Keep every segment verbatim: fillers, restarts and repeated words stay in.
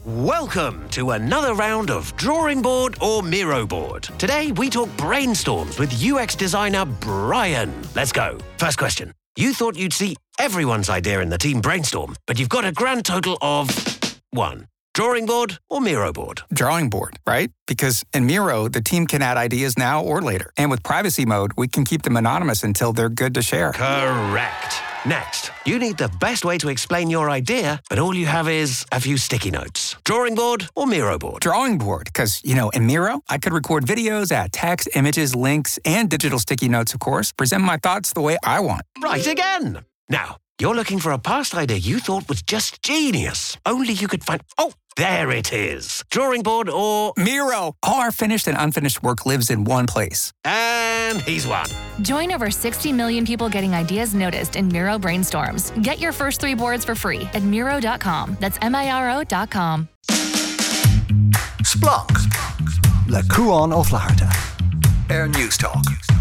Welcome to another round of Drawing Board or Miro Board. Today we talk brainstorms with U X designer Brian. Let's go. First question. You thought you'd see everyone's idea in the team brainstorm, but you've got a grand total of one. Drawing board or Miro board? Drawing board, right? Because in Miro, the team can add ideas now or later. And with privacy mode, we can keep them anonymous until they're good to share. Correct. Next, you need the best way to explain your idea, but all you have is a few sticky notes. Drawing board or Miro board? Drawing board, because, you know, in Miro, I could record videos, add text, images, links, and digital sticky notes, of course, present my thoughts the way I want. Right again. Now, you're looking for a past idea you thought was just genius. Only you could find... Oh, there it is. Drawing board or... Miro. All our finished and unfinished work lives in one place. And he's won. Join over sixty million people getting ideas noticed in Miro Brainstorms. Get your first three boards for free at Miro dot com. That's M I R O dot com. Splunk. Le Cúan ó Phlátharte. Air News Talk.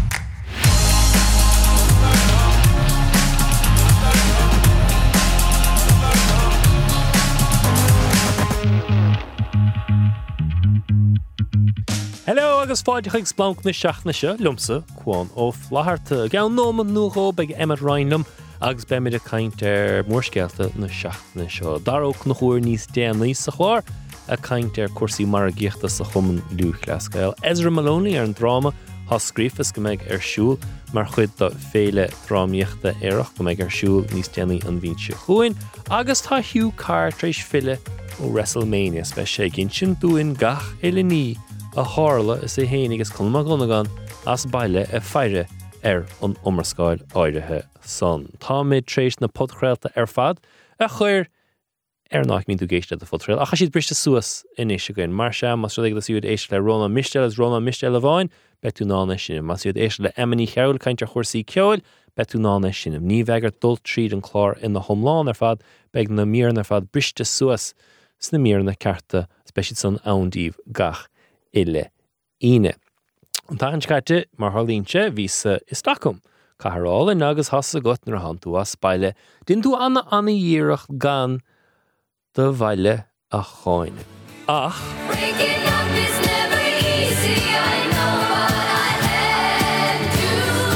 Hello, agus fáilte chuig Splunk na seachna seo, lumsa, Cúan ó Phlátharte. Gan nóman nuachó beag Emmet Ryanlam, agus be mid a caint ar mórscealta na seachna seo. Daróch na chóir níos déanaí sa chláir, a caint ar cuasaí mar a gíochta sa chuman luachlascail. Ezra Maloney ar an drama, has scrífas go méid ar siúl, mar chuid do féile drámaíochta éireach go méid ar siúl níos déanaí an bhín se chuin, agus tá Hugh Carr tréis fille ó WrestleMania, spe sé gin sin dúin gach eile ní a hála is é héananig is chun magonagan as baile a feire ar an umarscáil áirithe san. Tá méid tréis na podchréalta ar fad a chuir ar nach mín tú géiste a fodchréal. A cha siad briste suas in éise goin. Mar sem, mas rudig siúd éiste le Roma Mistel as Roma Mistel a bhain, betú nána sinnim. Mas siúd éiste le Emily Cheoil caint ar chuirsaí ceoil, betú nána sinnim. Ní bhegar dul tríd an chlár in na homláin ar fad, beg na mír ar fad briste suas sna mír na carta, speisiid san aundíh gach ile ine. An tá an scaite mar tharlínse vísa is Stockholm. Caharál in agus has a gut nar hantu as baile. Din tú anna anna díireach gan de bhaile a cháin. Ach Breaking up is never easy, I know what I had to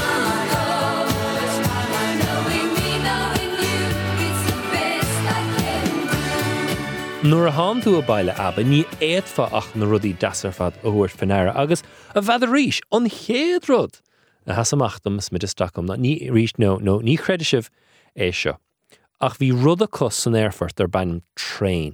go. Knowing me, knowing you, it's the best I can do. Nuair a hán tú a baile abba, ní éadfa ach na rudí dasar fad a thuairt fannéire agus a bhead a ríis an chéad rud a has amachtam smid a Stockholm na ní ríis no, no, ní credisibh é seo. Ach bhí rud a cos san airfort ar bainim train.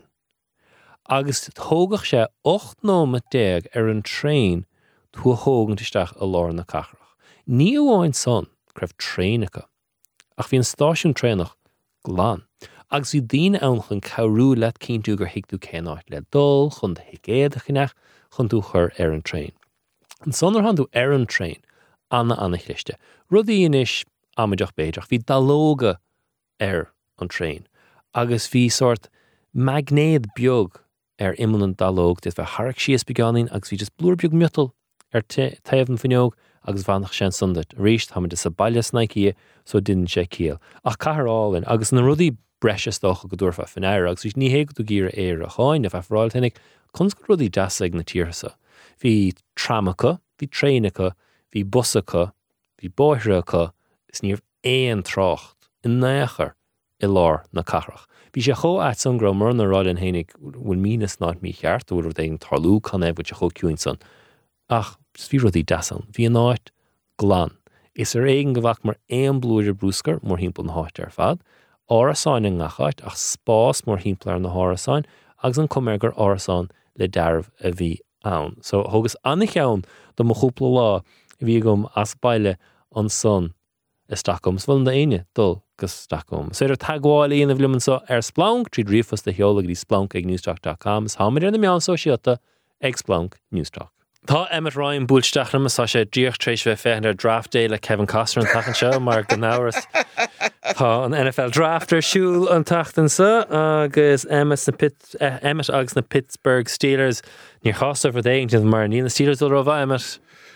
Agus thógach sé ocht nóma déag ar an train tú a thógan tisteach a lár na cachrach. Ní amháin son creibh trainacha. Ach bhí an stáisiún trainach glán. Agus bhí daoine ann chun cabhrú leat cíntú gur hiic tú cénáid le dul chun de hicéad a chinech chun tú chur ar an train. An sonar han tú ar an train anna anna chlichte. Rudí inis amideach beideach bhí dalóga ar an train. Agus bhí sort magnéad beag ar imman an dalóg dit bheith harach síos beganin agus bhí just blúr beag miutal ar taobhann fanneog agus bhanach sin sundat. Ríist ha is a baile snaicíe so didn't sé cíal. Ach caharálinn agus na rudí breis docha go dúrfa fannéir agus ní héag tú gíre éir a cháin a bheith fráiltenig chun go rudí deasa na tíirsa. Bhí tramacha, bhí trainacha, bhí busacha, bhí báithreacha, is níomh éon trácht in néachar i lár na carach. Bhí sé cho at san gra mar na ráilin hénig bhfuil mínas náid mí cheart úr d éon tarlú caneh bhil se cho ciúin san. Ach, bhí rudí deasan, bhí an áit glán. Is ar éigen go bhac mar éon blúidir brúscar mór hímpel na háit ar fad, árasáin an ngachait ach spás mór hímpel ar na hárasáin agus an cumergur árasáin le dearbh a bhí ann. So thugus anna cheann do mo chúpla lá bhí gom as baile an son is Stockholm. Sfuil na aine dul gus Stockholm. So ar tagháil íon a bhlimann so ar Splunk, tríd riomfas de cheola grí Splunk ag newstalk dot com. Is hámid ar na meán sóisialta ag Splunk Newstalk. Tá Emmet Ryan búlsteachram sa sé díoch tréis bheith féin ar draft day le Kevin Costner an tachan seo mar go náras. Tá an N F L drafter siúl an tachtan sa agus Emmet, na Pitt, uh, Emmet agus na Pittsburgh Steelers níor chasa for déing mar ní na Steelers will rova Emmet.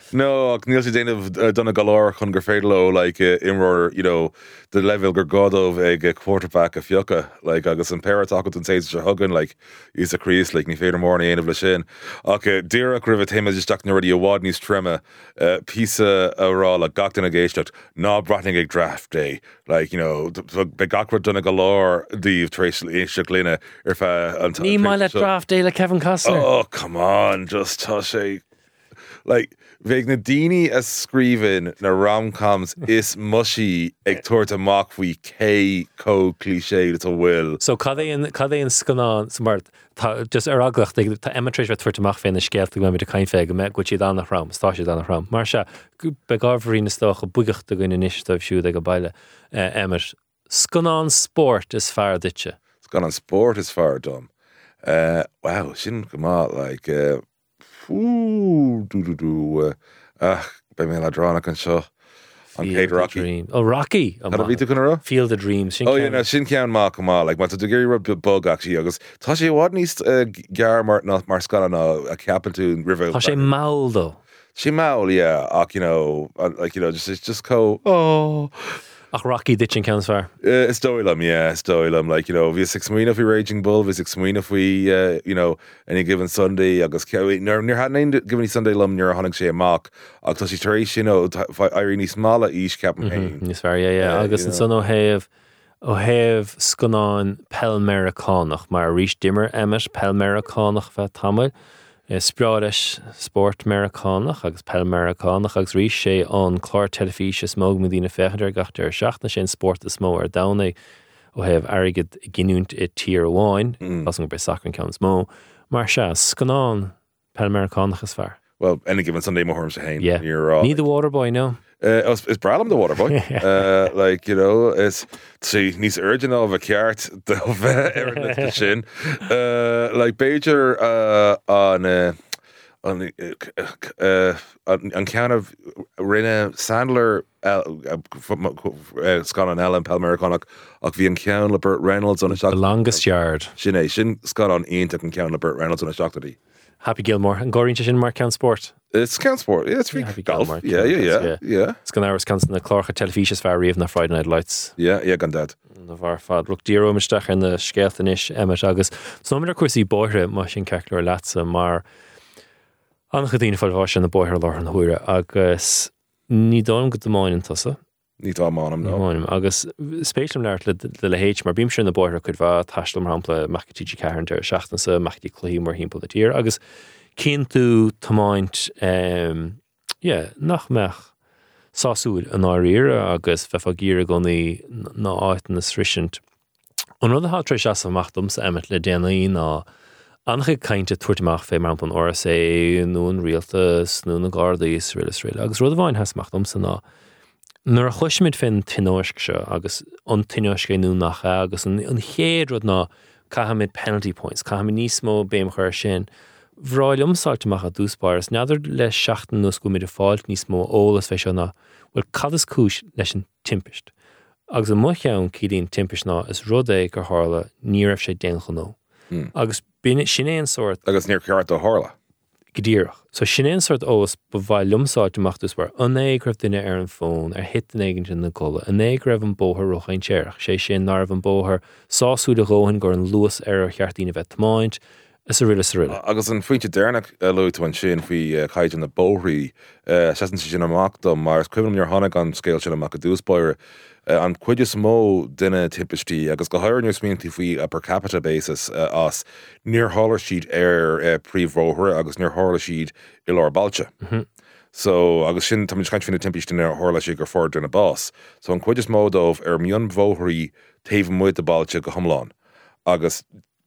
No, ach níl sé déanamh uh, donna galore chun gur féidir le like uh, imróir, you know, the level gur godómh ag a quarterback a fiocha, like agus an pair acu an téid se hugan, like is a crease, like ní féidir mór na aanamh le sin. Ach uh, díreach ribh téime isteach na rudí a bhád níos trema, uh, písa a rá le gachtain a géisteach, ná bratning ag draft day, like, you know, be gachra donna galore díomh tréis éisteach lína ar fe an Ní mai le draft day le Kevin Costner. Oh, come on, just tá sé. Like, bheith na daoine a scríbhinn na rom-coms is mushy ag tuairt amach faoi cé có cliché that a bhfuil. So cad é an cad é an scanán smart tá just ar aglacht tá Emma Trish tuairt amach féin na scéalt go mé caiin fé go me go siad annach ram, stá siad annach ram. Mar se be gábhrí na stocha bugacht a gine inisiatív siúd ag go baile Emma. Scanán sport is fear ditse. Scanán sport is fear dom. Uh, wow, sin go má, like, uh, ooh, do do do. Uh, ach, be mé le dránach an seo. An Céad Rocky. Dream. Oh, Rocky. Oh, Had a bhí tú chun ra? Field of Dreams. Sin Oh, ceann- yeah, no, sin ceann má go má, like, má tá do géirí rud bug actually, agus tá sé bhád níos uh, gear mar ná mar scanán ná a ceapan tú ribh. Tá sé maul though. She maul, yeah, ach, you know, uh, like, you know, just it's just co. Oh, Ach Rocky ditchin counts fear. uh, it's doilum, yeah, it's doilum. Like, you know, vi six mwyn if we Raging Bull, vi six mwyn if we, uh, you know, any given Sunday. Agus cewi, near near had nine given Sunday lum near a hunting she a mock. Ach, tosi teresh, you know, Irene smala ish Captain Hain. Níos fear, yeah, yeah. Yeah, Agus you an know. son ó héamh ó héamh scanán Pelmericánach mar rís dimmer Emmet Pelmericánach bheith tamil. Spráis sport Americánach agus Pelmericánach agus rís sé an chlár telefís is móg medína fechadar gachtar seachna sin sport is mó ar dana ó héamh airigid ginúnt i tír bháin, as an go be sacran ceann mó. Mar se scanán Pelmericánach is fear. Well, any given Sunday more she Hain. Yeah. You're uh, Ní the Waterboy, no. Uh, it's, it's Bralum the Waterboy. uh, like, you know, it's see, níos original of a ceart the er sin. Uh, like Beiger uh, on uh, on uh, uh, on count of Rinne Sandler uh, uh, Scott on Ellen Pelmericánach ach bhí an ceann le Burt Reynolds on a shot. The longest yard. Sin é, sin Scott on Aonach an ceann le Burt Reynolds on a shot today. Happy Gilmore. And Gorínte sin mar ceann sport. It's count sport. Yeah, it's free Happy golf. Gilmore, Yeah, yeah, yeah, yeah. yeah. Scan hours constant na clárcha telefísis fear riamh na Friday Night Lights. Yeah, yeah, gan dad. Na bhar fad. Look, díro misteach in the scéalta inis Emmet agus. So no cuasí bóithre mar sin ceachlar latsa mar annach dtíine fáil bhá sin na bóithre lár an huire agus ní dám go domáin an tusa. Ní tá má am, no. Domáin agus spéisiam leart le le héit mar bím sin na bóithre chud bhá taistal mar hampla machtíí cearan ar seachtan sa machtíí clí mar hímpel de tír agus cén tú tamáint um, yeah, nach meach sásúil an áíre agus fefa gíre gonaí ná áit na srisint. An rud a hátrééis as amachtum sa Emmet le déanaí ná ancha cainte tuairteach fé mar an R S A nó an rialtas nó na Gardaís rilas riile. Agus rud a bhain has machtum sa ná nuair a chuismid fin tinóisc se agus an tinóisc nó nach agus an chéad rud ná cahamid penalty points, cahamid níos mó béim chuir sin. Bhráil umsáilteach a dúspáras, neadidir le seachtain nó go mid a fáilt níos mó ólas bheith seo ná bhfuil cad is cúis leis an timpist. Agus an mucheann cídíon timpist ná is rud é gur hála ní raibh sé déancha nó. Agus bíine sin é an sort Agus near ceart a Harla. godíireach. So sin é an sort ólas ba bhail lumsáilteach dúspár an é raibh duine ar an fón ar hit an éigeint in na gola, an é raibh an bóthar rochain téireach, sé sin ná raibh an bóthar sáú de róhan gur an luas ar a chearttíine bheith máint. Is a riile sa riile. Agus an fuinte dénach luú an sin fao caiid an na bóthraí sean sin amachtam mar cuiim ar tháinig an scéil sin amach a dúspóire an chuide mó duine timpistí agus go háirniú smíonnta faoi a per capita basis uh, as níor hála siad ar uh, príomhróthir agus níor hála siad i lár bailte. Mm-hmm. So agus sin tá caiint fin na timpistí ar hála siad gur fór duna bás. So an chuide módómh ar mion bhóthirí taobh muid a bailte go thomláin. Agus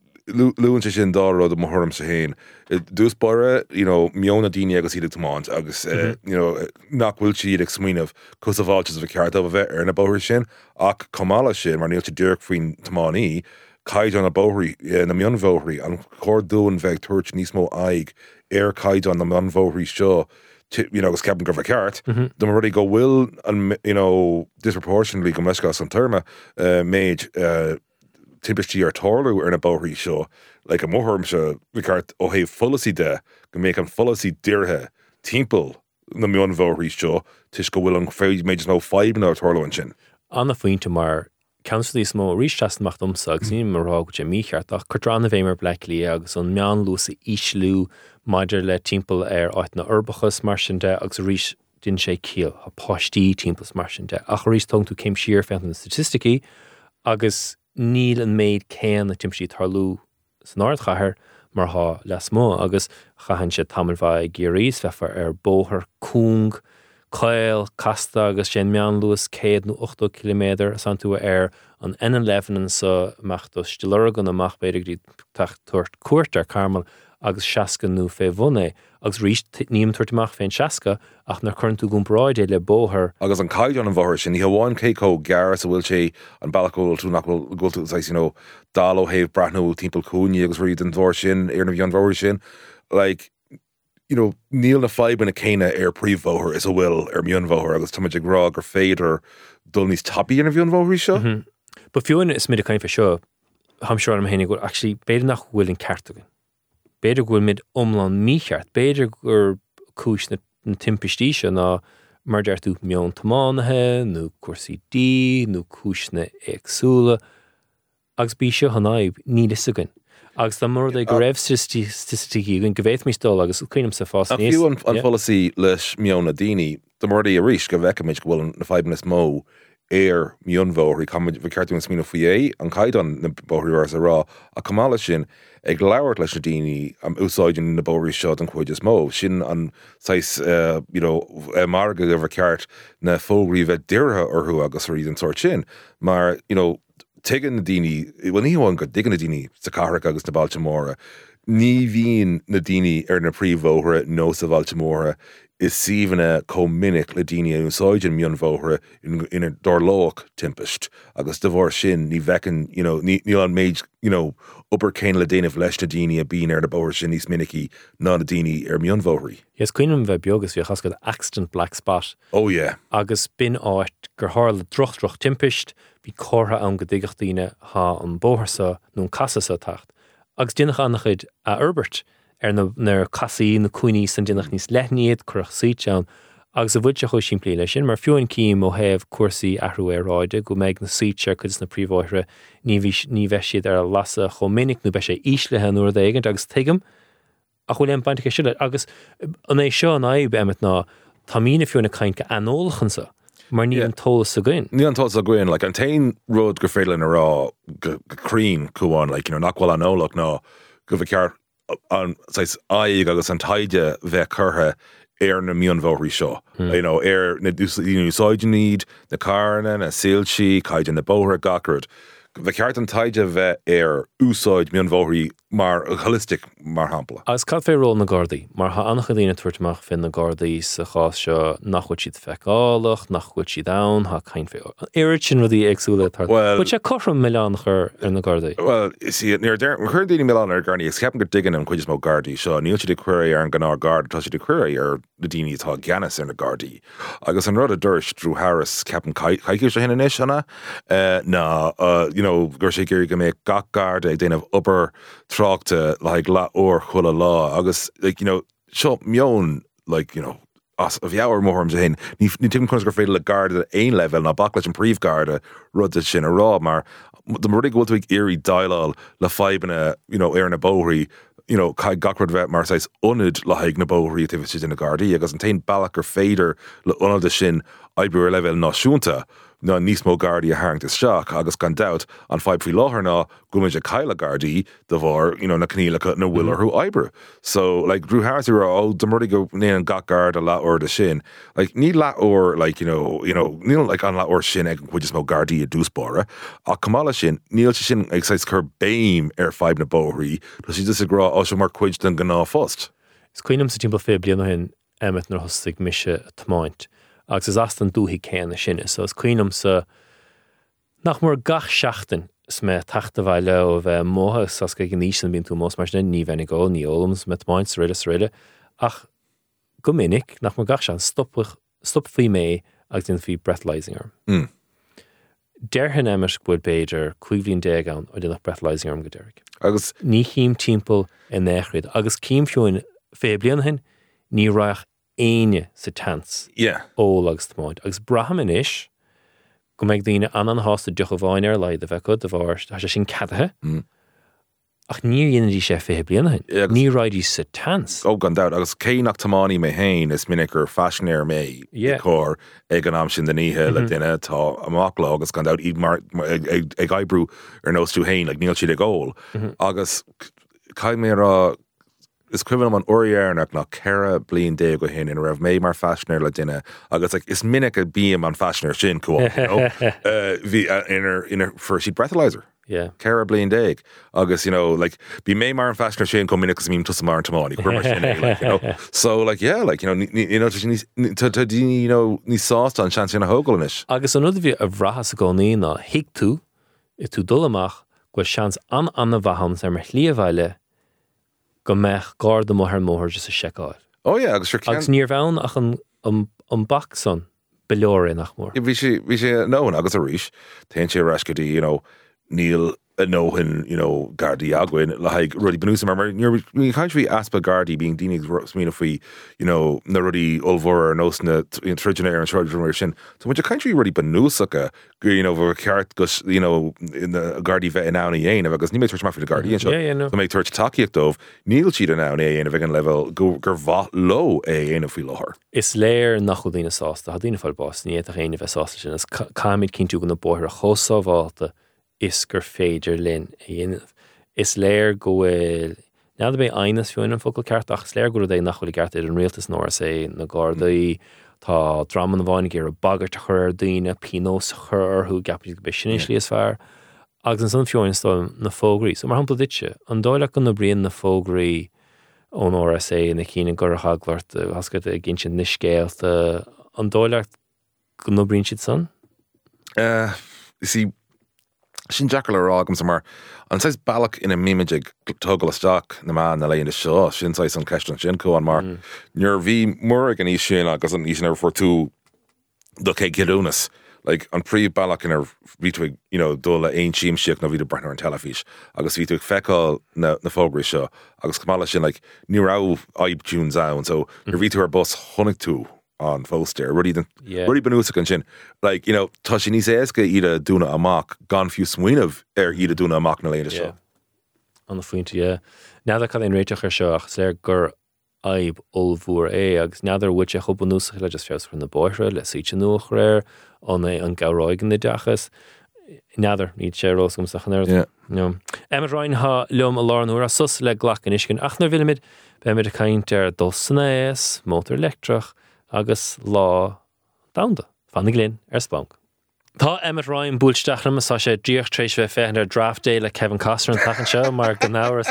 Lúin sin dáró a mthorm sa héin. Dús bara, you know, miona daine agus iad tomáint, agus, uh, you know, nach bhfuil siad ag smuoinmh cos a bháiltes a ceart a bheith ar na bóthir sin, ach comála sin, mar níl te dúrch faoin tománaí, caiid an na bóthraí, na mion bhóthraí, an chóir dúin bheith tuairt níos mó aig ar caiid an na mion bhóthraí seo, you know, agus ceapan gur bheith ceart, do mar rudí go bhfuil, an, you know, disproportionately go meiscas an terma uh, méid uh, timpistí ar tárlú ar na bóthraí seo, like a mórthm se bhíart ó héh fulasí de, go méid an fulasí díirthe timpeall na mion bhóirí seo, tuis go bhfuil an féid méid nó five ná torlain sin. Anna faointe mar Council smó rísteach domsa agus ní marrá go mícheart ach chudrána bhéimar Blacklí agus an meán lúsa íslú maidir le timppel ar áit na urbachas mar sin de agus rís din sé cíal a páistí timppels mar sin de ach rís tong tú céim siar fe na statisticí agus níl an méid céan na timpsí tarlú san áard chathair mar há les mó agus chahan sé tamil bhaid géiríos fefa ar bóthar cúng Cail, Casta agus sin meán luas céad nó ochtó kilometr san tú ar an N eleven sa machtas stilur gan amach beidir grí tacht tuairt cuairt ar Carmel agus seaca nó fé bhunné agus rís níam tuairteach féin seaca ach na chun tú gún bráid é le bóthar. Agus an caiid an bhór sin, ní hamháin céicó gar sa bhfuil sé an bailachúil tú nach bhfuil gúil tú you know, dal ó héh brathnú timppel cúni agus riad an bhór sin ar na bhíon bhóir sin. Like, you know, níl na fibe na céine ar príomhbhóthar is a bhfuil ar mion bhóthar agus tuimeid ag rá gur féidir dul níos tapí ar na bhíon bhóirí seo. Mm-hmm. Ba fiúin is mid a caiin fe seo, ham seoir am hénig gur actually beidir nach bhfuil in ceartagin. Beidir gúil mid omlan mícheart, beidir gur cúis na, na timpistí seo ná mar deirtú mion tamánathe, nó cuasaí dí, nó cúis na éagsúla, agus bí seo hanaib ní lisagin. Agus tá mar é go raibh statisticí gon go bhéith mí stól agus cuinim sa fás níos. A fiú an, an policy leis mion na daoine, do mar é a rís go bheicimiid go bhfuil na fibe nas mó ar mion bhóirí cumid bh ceartú an smína faoi an caiid an na bóirí ar sa rá a cumála sin ag leabhart leis na daoine am úsáidin na bóirí seo an chuid is mó sin an sais uh, you know, marga go bh ceart na fógraí bheith deartha orthú agus riad an sort sin mar you know, tegan na daoine bhfuil níháin go digan na daoine sa Carrick agus na Baltimora ní bhíon na daoine ar na príomhbhóithre nó sa Baltimora is síomhanna chomh minic le daoine an úsáidin mion bhóithre ina dorlóch timpist agus de bhór sin ní bhecin you know, ní, ní an méid you know, upper céin le déanamh leis na daoine a bíon ar na bóir sin níos minicí ná na daoine ar mion bhóirí. Yes, cuinim bheith beagus bhí chascad accident black spot. Oh yeah. Agus bin áit gur hála droch droch timpist bhí córtha an go dtigach daoine há an bóthirsa nó an casasa tacht. Agus dinach annachid a Herbert ar na casaí na cuiní san dinach níos lethníiad chuach síteán agus a bhuiid se chuid siimplí lei sin mar fiúin cím ó héamh cuasaí ahrú ar ráide go méid na síte chud na príomhóithre ní bheith siad ar a lasa cho minic nó bheith sé íslethe nuair d'éigent agus tuigim a chuil an bainte siúile agus an é seo an aib emmet ná tá mína fiúna caint go anólachansa mar ní an tólas a gcuin. Ní an tólas a gcuin, like an tain rud gur féile na rá go crín cúáin, like, you know, nachhfuil an ólach ná go bheith ceart an sais aig agus an taide bheith curtha ar na mion bhóirí seo. Mm. You know, ar na úsáideníd, na carna, na sílsí, caide na bóthra gacrad. Bheith ceart an taide bheith ar úsáid mion bhóirí mar holistic mar hampla. Agus cad fé ról na Gardaí, mar ha annach dhéine tuairteach fin na Gardaí sa chás seo nachhuiid siad feicálach, nachhuiid siad ann, ha cain fé. Éirid sin rudí agsúla tar. Well, Bud sé chorm millián chur ar na Gardaí. Well, you see, near there, we're heard daoine millián ar Gardaí, is ceapan go diggin an chuid is mó Gardaí, seo níl siad de cuirí ar an gná Gard, tá siad de cuirí ar na daoine tá Giannis ar na Gardaí. Agus an rud a dúirt Drew Harris ceapan caiiciú sé hinna inis anna, uh, ná, uh, you know, gur sé géirí go méid gach Gard ag déanamh upper tráchta like la or chula lá agus like you know seo mion like you know as a bheabhar mórm sé hin ní ní tim chun gur féidir le Garda ein level na backlash an príomh Garda rud sin a rá mar the mar go to éirí dailál le fibanna you know ar na bóthrí you know cai gacrad bheith mar sais unid le haig na bóthrí a si in na Gardaí agus an tain bailach gur féidir le unad sin oibriú level náisiúnta na níos mó Gardaí a haingt is seach agus gan doubt an fibe frí láthar ná gúid a caile Gardaí de bhór you know na cnílacha na bhfuil arthú oibre. So like Drew Harris ra ó de mar go né an gach Gard a lá or de sin like ní lá or like you know you know níl like an lá or sin ag chuid is mó Gardaí a dúspóra a cumála sin níl sin ag sais chur béim ar fibe na bóthrí tá si just agrá ó se mar cuid den gná fust. Is cuinim sa timp fé blian hin emmet nar hosig mise a tmáint. Agus is astan dúhí céanna sinne, so is cuinom sa nach mór gach seachtain is me tachta bhaile ó bheith mótha sas go gníos an bíon tú mós mar sin ní bhenig ó ní ólams met máint sa riile sa riile ach go minic nach mór gach sean stop stop fí mé agus din fí breathalyzing arm. Mm. Deirhin emmet bud beidir cuihlín déag an ó dinach breathalyzing arm go deirig. Agus ní chím timppel in échrid agus cím fiúin fé blian hin ní raach aine sa tans Yeah. ó agus tmáid. Agus brahamin ish, go meid daoine an an hásta duch a bháin ar leid a bheith de bhar, tá sé sin cadathe. Ach níor dhéana dí sé fé blianahin. Yeah, agus- Ní ráidí sa tans. Oh, gan doubt. Agus cé nach tamáni me hain is minic gur fashionéir mé Yeah. cór ag an am sin den ihe le duine tá amach lá agus gan doubt iad mar ag ag- ag aibrú ar nóstú hain ag níl siad ag ggól. Agus cai mé rá is cuian an oriarnach nach cera blion dé go hin in raibh mé mar fashionéir le duine agus like, is minic a bíam an fashionéir sin cool, you know? uh, bhí uh, inar inar for sheet breathalyzer. Yeah. Cara blion déag agus, you know, like bí mé mar an fashionéir sin com minic mím tusa mar an tamáni cuiir sin é, like, you know. So like yeah, like, you know, ní, ní- you know, tá dí, you know, ní sásta an sean sin a hógalanis. Agus an bhí a bhrachas a gáí ná hiic tú, i tú dul amach, go seans an anna bhahams ar mar líomhhaile go meach gár do móthar móthir just a seáil. Oh yeah, agus sure Agus can. níor bhain ach an, an, an bach son beleoir nach mór. Bhí sé bhí sé nóhan agus a ríis, téann sé rascadí, you know, níl a nóhan, you know, Gardaí aghain le haig rudí benúsa mar mar níor ní country aspa Gardaí being dínig smína faoi, you know, na rudí olmhór ar nós na trigenéir an seir sin. So muid a country rudí benúsacha go, you know, bhar ceart gus, you know, in the Gardaí bheith in ána dhéanamh agus ní méid tuairt mar faoi Gardaí seo. Yeah, yeah, no. So méid tuairt takeíocht dómh, níl siad an ána dhéanamh ag an level go gur bhath lo é dhéanamh faoi láthir. Is léir nach chu dtíine sásta, ha dtíine fáil bás, ní éach aine bheith sásta sin, is caiimiid cinú go na bóthir a chosábháta is gur féidir linn a dhéanamh. Is léir go bhfuil, náda bé ainas fiúin an focail ceart, ach is léir go é nach chuil ceart ar an rialtas nóir sé na Gardaí, tá drama na bháinnig ar a bagart a chur daoine, pinós chur thu gapí go sin is líos fear. Agus an san fiúin stáil na fógraí. So mar hampla ditse, an dáile go na bríon na fógraí ón óra sé na cíine gur a haghlairt hascad a gin sin niscéalta an dáile go na bríon siad san? Uh, you see, sin jackal ar ágam sa mar an sais bailach ina míimeigh tuggal isteach na man na léon de seo sin sais an ceistran sin cóán mar nuair bhí mór an í sin agus an í sin ar for tú do cé gilúnas like an príomh bailach in ar vítuig, you know, dóla aon tíim siach na bhí brenar an telefís agus vítuig feicáil na, na fógraí seo agus cumála sin like ní rah aib túúns ann so ar vítu ar bus chonig tú an fóstéir rudí den Yeah. rudí benúsach an sin like, you know, tá sin níos éasca iad a dúna amach gan fiú smuoineh ar iad a dúna amach na léon de Yeah. seo. An na faointe, yeah. Náda cad éon réiteach ar seo ach léir gur aib olbhúr é agus neadar bhuiite chub núsach le just feos na bóithre le síte nuach réir an é an gabhráigen na deachas. Neadar ní sé rós gom sachan air. Yeah. No. Emma Ryan ha leom a lár nuair a sus le ghlach an iscin ach nar bhfuil be mid a caint ar dulsanna éas, mótar electrach agus lá damda, fannig glyn ar spánk. Tá Emmet Ryan búlsteachram sa sé dríoch trééis bheith féin ar draft day le Kevin Costner an tachan seo mar go náras.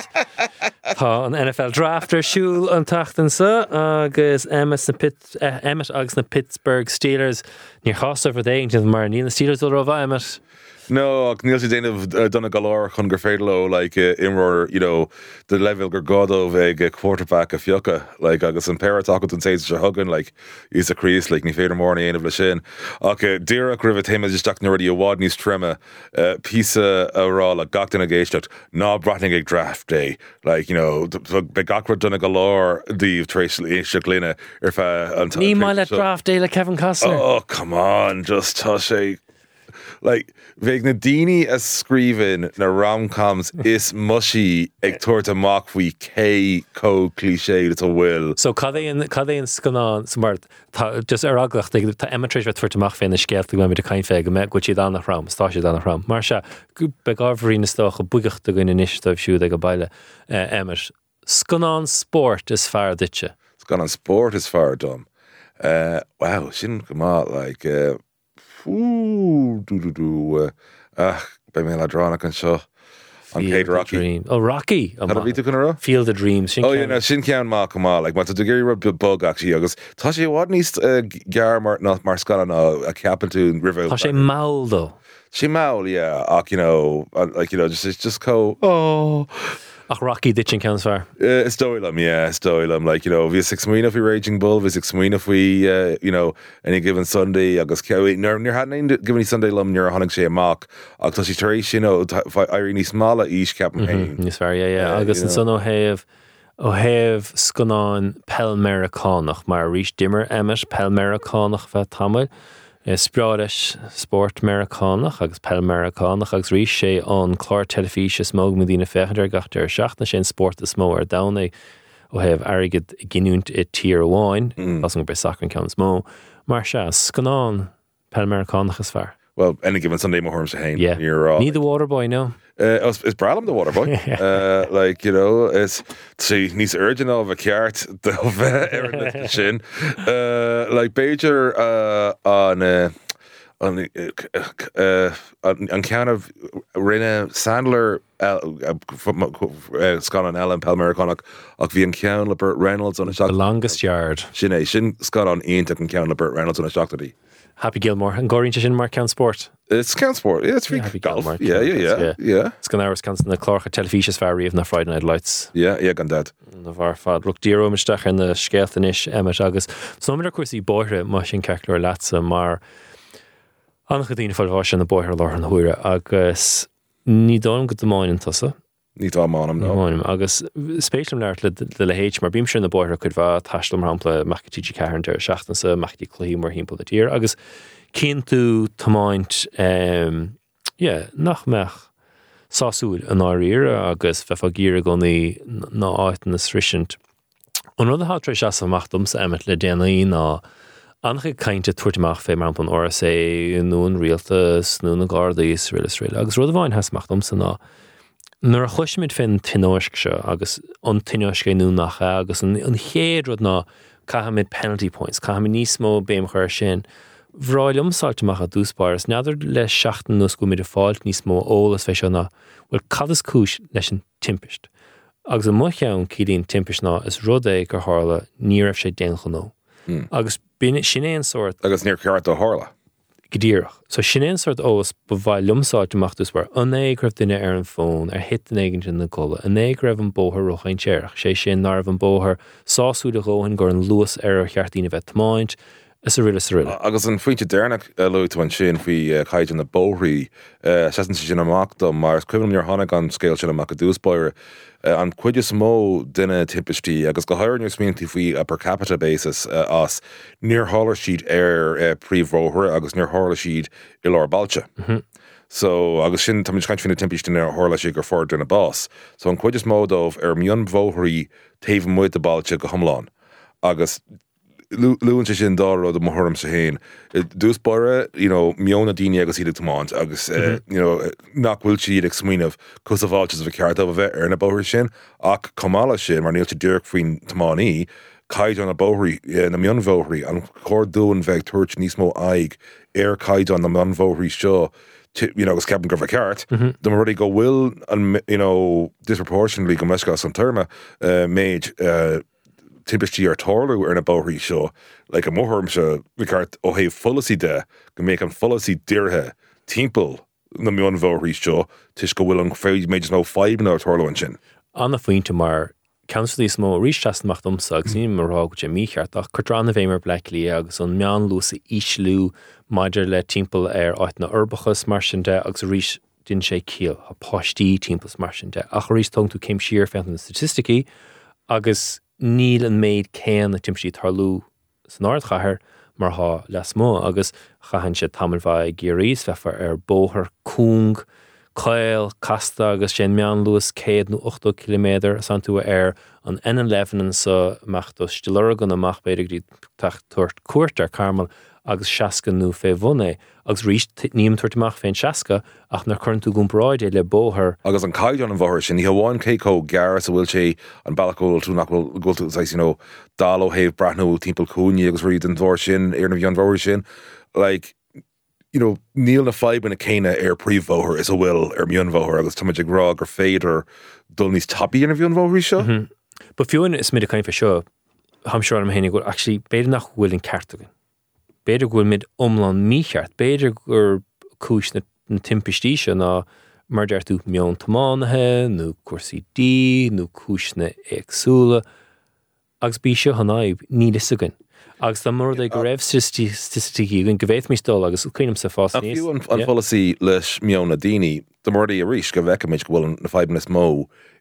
Tá an N F L drafter siúil an tachtan sa agus Emmet, na Pitt, uh, Emmet agus na Pittsburgh Steelers níor chása for déing mar ní na Steelers ó rá Emmet. No, ach níl sé déanamh uh, donna galár chun gur féidirló like uh, imróir, you know, the level gur godóh ag a quarterback a fiocha like agus an pératach an séid se hugan like is a crease like ní féidir mór na aanamh le sin. Ach uh, díreach ribh téime isteach na ruí a bhád níos trema uh, písa a rá le gachtain a géisteach ná bratning ag draft day like, you know, be gachra donna galár díomh trééis éisteach lína ar fe an Ní mai le draft day le Kevin Costner. Oh, come on, just tá sé like bheith na daoine a scríbin na rom-coms is musí ag tuairt amach faoi cé có cliché a bhfuil. So cad é an cad é an scanán smart tá just ar aglacht tá emetréis bheith tuairt amach féin na scéalt go mé a caiin fé go me go siad an nach ram, tá siad an nach ram. Mar se go begáhrí na stoch a bugacht a gine níostáibh siúd ag go baile Emmet. Scanán sport is fear ditse. It's gone on sport is far dumb. Uh, wow, sin go má like uh, ooh, do do do uh, ach, be mé le dránach an seo an Field Kate of Rocky. Dream. Oh, Rocky. Oh, Had a ma- ví tú gan Field of Dreams. Sin Oh, yeah, ceann- no, sin ceann má go má, like, má tú géirí rub bug actually agus tá sé bhád níos uh, gear mar ná mar scalan a a ceapan tú riveh. Tá sé maul dó. She maul, yeah, ach, you know, uh, like, you know, just, it's just co, oh, Ach Rocky dit sin ceann fear. uh, it's doilum, yeah, it's doilum, like, you know, vi six mwyn if we Raging Bull, vi six mwyn if we, uh, you know, any given Sunday, agus cewi, nir, nir had named given any Sunday lum, nir a honnig sé amach, ach, tá sí taréis, you know, Irene Smala ish capan hain. Níos fear, yeah, yeah. Uh, Agus you an know. son ó héamh ó heh scanán Pelmericánach mar rís dimmer emmet Pelmericánach bheit tamil. Spráis sport Americánach agus Pelmericánach agus rís sé an chlár telefíe smóg me dtína fechar gatar seachna sin sport is smó ar dana ó heh airigid ginúnt i tír amháin, as go be sacran cean smó, mar se scanán Pelmericánach is fear. Well, any given Sunday more to hain. Yeah. You're, uh, Need the water boy now. Uh, it's, it's Bralum the water boy. uh, like, you know, it's see, needs urgent of a cart of Erin Shin. Uh, like Bajor uh, on uh, on uh, uh, on, on count of Rina Sandler from uh, Scott and Ellen Pelmericánach ach bhí an ceann le Burt Reynolds on a shock. The longest yard. Sin é sin Scott on Aonta an ceann le Burt Reynolds on a shock today. Happy Gilmore and Gorin sin mar count sport. It's count sport. Yeah, it's free Yeah, Happy golf. Gilmore, Yeah, yeah, yeah, yeah. yeah. It's gan áras cans na clárcha telefíe fear of na Friday Night Lights. Yeah, yeah, gan dad. Na bhar fad rug díro meisteach in na scéaltanis emmet agus. So mar cuasí bóithre mar sin ceiclúir leatsa mar annach dtíine fáil sin na bóithre lá an huire agus ní dám go domáin an tusa. Ní tá mánam no. Máim agus spéisiom leart le le le héit mar bím sin na bóithre chud bh taislam rampla machtíí ceann ar seachtain sa machtíí clí mar hímpla a tír agus cén tú tamáint um, yeah, nach meach sásúil an áír agus fefa gíra gonaí ná áitan na srisint. An rud a hátrééis as amachtam sa emmet le déanaí ná ancha cainte tuairteach fé mar an orra sé nún rialtas nún na gádaíos rilas riile. Agus rud a bháin heasmachtam sa ná nuair a chuismid fin tinóisc se agus an tinóisc nú nach agus an chéad rud ná cahamid penalty points, cahamid níos mó béim chuir sin. Bhráil umsáilteach a dúspáirs, neidir le seachtain nus go mid a fáilt níos mó ólas fé seo ná bhfuil cad is cúis leis an timpist. Agus an mucheann cídín timpist ná is rud é gur hála ní raibh sé déancha nó. Agus bin sin éon sort Agus níor ceart ó hála. godíirech. So sin éon sort ólas ba bhaid lumsáilteach dúspáir an é raibh duine ar an fón ar hit an éigen sin na colla, an é raibh an bóthar rochain teirech, sé sin nar an bóthar sáúd a róhann gur an luas ar chearttíine bheith máint, is a riile sa riile. Agus an faointe déirnach luú an sin faoi caiid an na bóthraí seaan sin amachtam mar is cuilim ar tháinig an scéil sin amach a dúspáir an cuide mó duine timpistí agus go háir níor smíontí faoi a per capita basis as níor hála siad ar príomhróthir agus níor hála siad i lár bailte. So agus sin tá caiint fin timpistí ar hála siad gur fór duna bás. So an cuide mó dómh ar mion bhóthirí taobh muid a bailte go thomláin. Agus Lúin sé sin dáró do mthorm sa héin. Dúspáire, you know, mionna daine agus iad tamáint agus you know, nach bhfuil siad ag smaoinmh cos a bháiltes a bh ceart a bheith ar na bóthir sin ach comála sin mar níl te dúirc faoin tamánaí caiid an na bóthirí na mion bhóthirí an chórdún bheith tuairt níos mó aig ar caiid an na mion bhóthirí seo you know, agus ceapan gur bheith ceart. Do mar rudí go bhfuil an, you know, disproportionately go meiscas an terma uh, méid uh, timpistí ar táirú ar na bóthirí seo, like a mórthm se bhíart ó héh folasí de go méid an folasí díirthe timppel na mion bhóthirí seo tuis go bhfuil an féid méid nó fáimna ar táirlainn sin. Anna faointe mar councilí smó rísteasmach domsa agus ní marrá go sé mícheart ach chutránna bhéimar bleic lí agus an meán lúsa íslú maidir le timppel ar áit na urbachas mar sin de agus rís din sé cíal a páistí timppels mar sin de ach rís tong tú céim siar féint na statisticí agus níl an méid céan na timpsí tarlú san áard chathair mar há les mó agus chahann sé tamil bhaid géiríos feifar ar bóthar cúng, cail, casta agus sé meán luas céad nó ochtó kilométer san tú ar an N eleven sa meachta stillar gan amach beidir dí tacht tuairt cuairt ar carmal agus seaca nó fé bhunné agus rís níam tuairteach féin seaca ach nar chun tú gúmbráid é le bóthar. Agus an caiid an an bhóthir sin, ní hamháin céicó gearras a bhfuil sé an bailachúil tú nach bhfuil gúil tú you know, dal ó héh brathnú timppel cúni agus riad an bhór sin ar na bhíon bhóir sin. Like, you know, níl na fáiban a céine ar príomhbhóthir is a bhfuil ar mion bhóthir agus tá muid ag rá gur féidir dul níos tapí ar na bhíon bhóirí seo. Ba fiúin is mid a caiin fe seo, ham seoir am hénig go actually beidir nach bhfuil an ceartagin. Beidir gúil mid omlan mícheart, beidir gur cúis na, na timpistí se ná mar deir tú mion tamánathe, nó cuasaí dí, nó cúis na éagsúla, agus bí seo hanáib ní lisagin. Agus tá mór é go raibh statisticí gon go bhéith mí stól agus cuinim sa fás níos. A fiú an, an policy leis mionna daoine, do mór é a rís go bheicimiid go bhfuil na fáiban is mó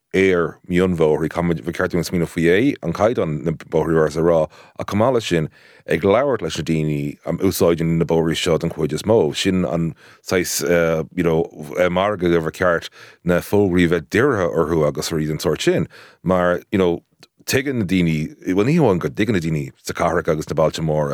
éir mionmhóirí bhí ceartún smína faoi é an caiid an na bóirí as a rá a cumála sin ag leabhart leis na daoine am úsáidin na bóirí seo an chuid is mó sin an sais uh, you know, marga go bhar ceart na fógraí bheith deartha orthú agus ríd an sort sin mar you know, tegan na daoine bhil níháin go digan na daoine sa carach agus na Baltimóra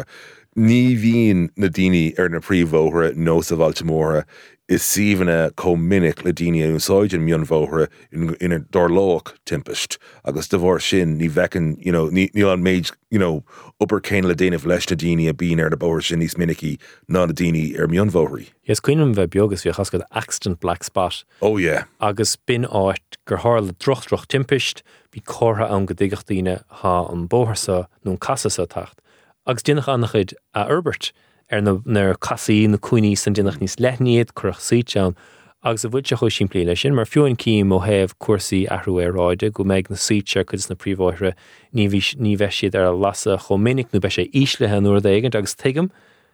ní bhíon na daoine ar na príomhmhóithre nó sa Baltimóra is síomhanna cominic le daoine an úsáidin mionmhóithre ina dorlóach timpist agus de bhór sin ní bhecin you know, ní, ní an méid you know, upper céin le déanamh leis na daoine a bíon ar na bóir sin níos minicí ná na daoine ar mionmhóirí. Yes, cuinim bheith beagus bhí chascad accident black spot. Oh yeah. Agus bin áit gur hála droch droch timpist bhí córtha an go dtigach daoine há an bóthirsa nó casasa tacht. Agus dinach annachid a Herbert ar na casaí na cuiní san dinach níos leithníad chuach síteán agus a bhuiide chu sin plí lei sin mar fiúin cím ó héamh cuasaí ahrú ar ráide go méid na síte chud na príomhmhóithre ní bheith siad ar a lasa chominic nó bheith sé íslethe nuair d éigent agus tuigim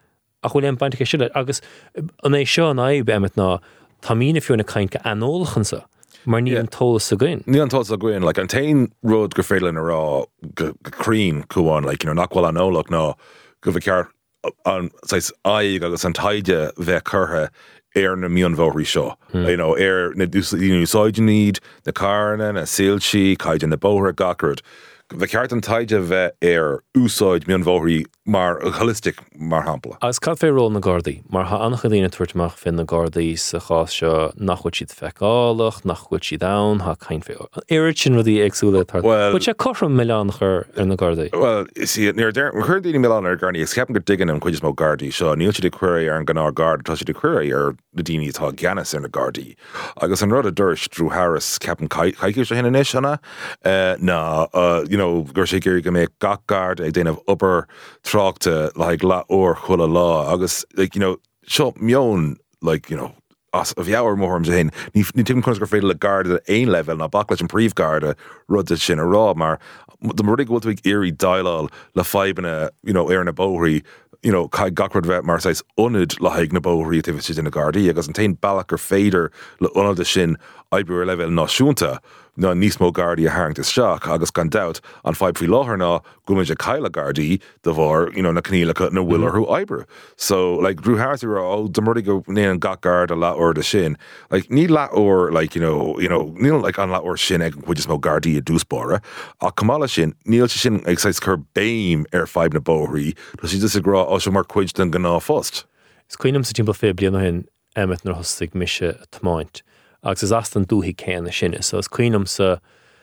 a chuil an bainte siúile agus an é seo an aib emmet ná tá mína fiúna caint go anólachansa mar ní an tólas a gcuin. Ní an tólas a gcuin, like an tain rud go féile na rá go crín cuaáin, like, you know, nachhfuil an ólach ná go bheith ceart an sais aig agus an taide bheith curtha ar na mionmhóirí seo. You know, ar na úsáideníd, na carna, na síltí, caide na bóthra gacrad. Bheith ceart an taide bheith ar úsáid mionmhóirí mar holistic mar hampla. Agus cad fé ról na Gardaí, mar ha annach a dtíine tuairteach fin na Gardaí sa chás seo nachhuiid siad feicáalach, nachhuiid siad ann, ha cain fé. Éirid sin rudí agsúla tar. Well, Bhuiid sé corram millánachar ar na Gardaí. Well, you see, near there, we heard the Milan or Garni, it's kept digging and quite small Gardi. So, Neil to the query or Ganar Guard, touch the query or the Dini thought Ganis in the Gardi. I guess I'm rather Dursh, Drew Harris, Captain Kaikish in an Ishana. Uh, no, uh, you know, Gershigiri can make Gok Guard, a then of upper truck to like La or Hula Law. August, like, you know, show Mion, like, you know, as of jouwer morm zijn niet niet tim kon le garde één level na baklet en brief garde rud het sin a raw maar de moedig wat ik eerie dial le fibene you know er na bohri you know kai gakrod vet mar sais unid le haig na bohri activities in the garde agus an tain balak or fader le unid de sin ibr level na shunta na nísmó gardi a hang is shock agus gan doubt an five free láhar ná gomid a Kyla gardi de var you know na kníla cut no will or who ibr so like Drew Harris or oh the murdy go ne an got guard a lot or the shin like ní la or like you know you know níl like an la or shin ag which is mo gardi a dúspóra a kamala shin níl shin excites cur baim ar five na bohri does she disagree also mar quid than gná fust Is cuiinem sa timp fé blian hin emmet nar hostig mise tmaint agus is astan dúhí céan na sinne so is cuiinem sa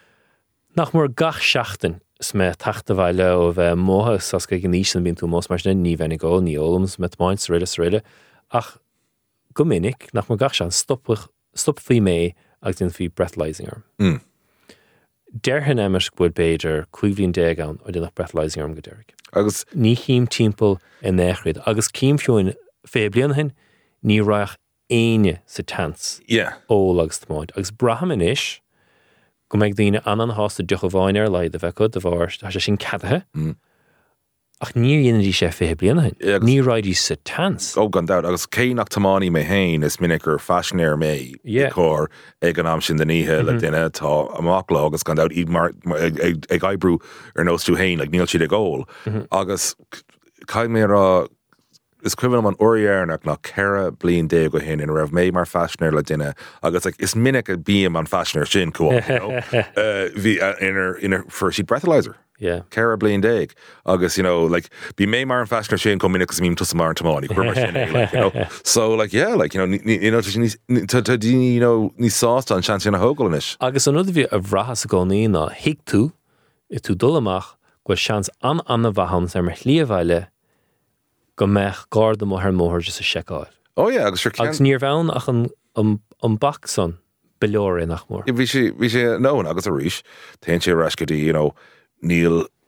nach mór gach seachtain sme tachta bhaile ó bheith mótha sas go gnísan bíon tú mós mar sin ní bhenig ó ní ólams met maint sa réile sa réile ach go minic nach mór gach sean stop stop fí mé agus din fí breathalyzing arm. Mm. Derhin emmet bud beidir cuihlín déag an ó dinach breathalyzing arm go deirig. agus Ní chím timppel in échrid agus cím fiúin fé blian hin ní raach aine sa tans yeah ó agus tmáid agus brahamin is go méid dtíine anan hásta duch a bháin ar leid a bheicud a bhar tá sé sin cadathe ach ní dhéana dí sé fé blian hin Yeah, agus- ní raidí sa tans oh gan doubt agus cé nach tamani me hain is minicer fashionéir mé Yeah. cor ag an am sin den ihe le dinne tá amachlá agus gan doubt iad mar ag ag- ag aibbrú ar nóstú hain like níl siad a ggóil agus cai mé ra is cuian an oriarnach nach cera blion dé go hin in raibh mé mar fashionéir le dinne agus like, is minic a bíam an fashionéir sin cool you know? uh, bhí uh, inar inar for sheet breathalyzer yeah Cara blion déag agus you know like bí mé mar an fashionéir sin com minic mím tusa mar an tamáin chuir mar sin é, like, you know so like yeah like you know ní ní- you know ní tá tá díní you know ní sásta an sean sin a hógáil inis agus an rud bhí a bhrachas a gcónaí ná hiic tú i tú dul amach go seans an anna bhahams ar mar hlíomhhaile go meach gáda mo ar móthir just a seicáil oh yeah agus sure agus can níor bheann ach an an an bach son beleir nach mór bhí sé bhí sé nó agus a ríis téann sé ras go dtí you know níl